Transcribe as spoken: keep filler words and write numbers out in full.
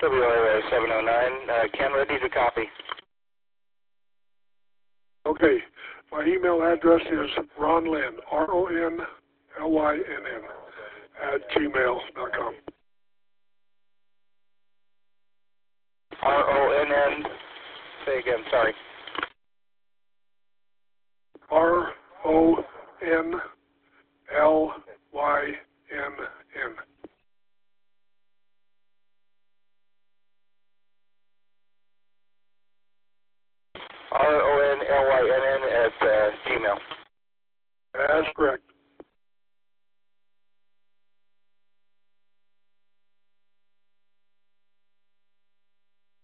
W R seven oh nine. Uh, Ken, ready to copy. Okay. My email address is Ron Lynn, R O N L Y N N, at gmail dot com. R O N N. Say again, sorry. R O N L Y N N. R O N L Y N N at uh, Gmail. That's correct.